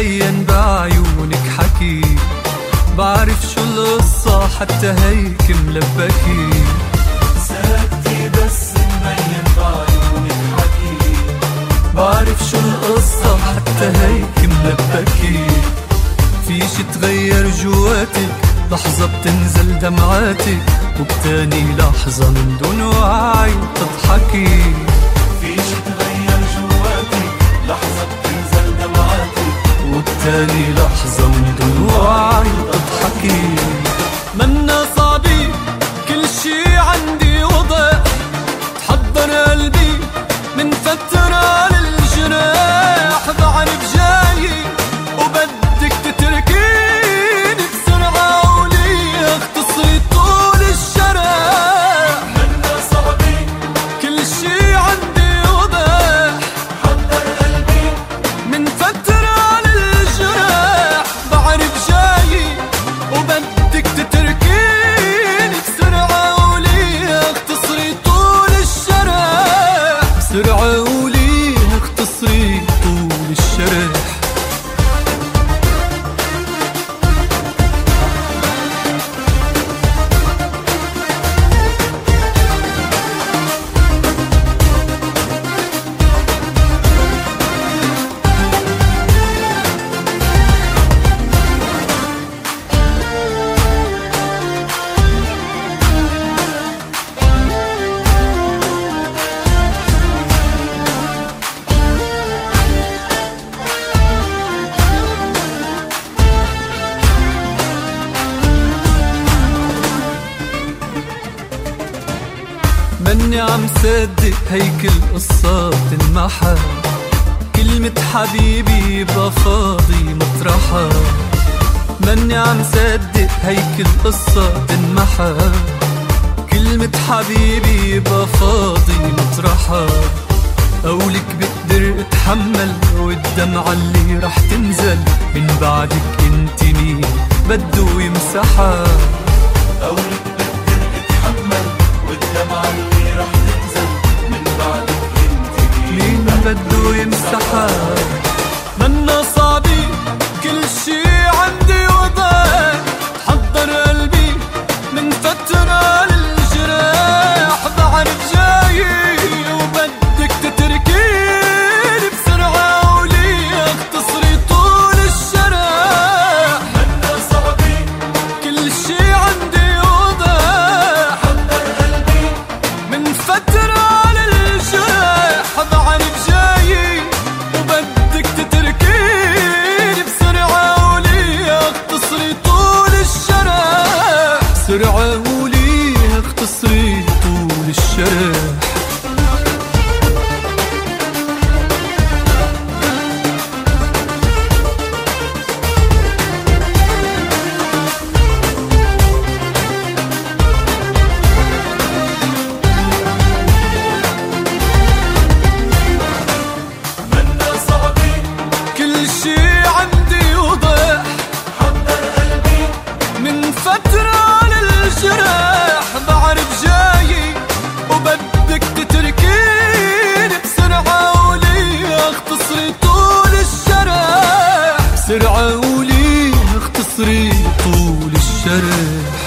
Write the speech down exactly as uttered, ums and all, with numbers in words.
مبين بعيونك حكي، بعرف شو القصة حتى هيك ملبكي. ساكتي بس مبين بعيونك حكي، بعرف شو القصة حتى هيك ملبكي. فيش تغير جواتك لحظة بتنزل دمعاتك، وبتاني لحظة من دون وعي بتضحكي. فيش تغير جواتك لحظة بتنزل دمعاتك، وبتاني لحظة من دون وعي بتضحكي. منا صعبي كل شي عندي وضح، تحضر قلبي من فترة للجراح. بعرف جاي وبدك تتركيني بسرعة، ولي اختصري طول الشرح. منا صعبي كل شي عندي وضح، حضر قلبي من فترة للجراح. بعرف جاي وبدك تتركيني بسرعة، ولي اختصري طول الشرح. بسرعة ولي اختصري طول الشرح. مني عم صدق هيك القصة تنمحى، كلمة حبيبي يبقى فاضي مطرحها. مني عم صدق هيك القصة تنمحى، كلمة حبيبي يبقى فاضي مطرحها. قولك بقدر اتحمل، والدمعة اللي رح تنزل من بعدك انت مين بده يمسحها. قولك بقدر اتحمل، والدمعة اللي رح تنزل من بعدك انت مين بده يمسحها. منا صعبي كل شي عندي وضح، حضر قلبي من فترة للجراح. بعرف جاي وبدك تتركيني بسرعة، ولي اختصري طول الشرح. منا صعبي كل شي عندي وضح، حضر قلبي من فترة للجراح. بعرف جاي وبدك تتركيني بسرعة، ولي اختصري طول الشرح. بسرعة ولي اختصري طول الشرح. منا صعبي كل شي عندي وضح، حضر قلبي من فترة للجراح. بعرف جاي وبدك تتركيني بسرعة، ولي اختصري طول الشرح. بسرعة ولي اختصري طول الشرح.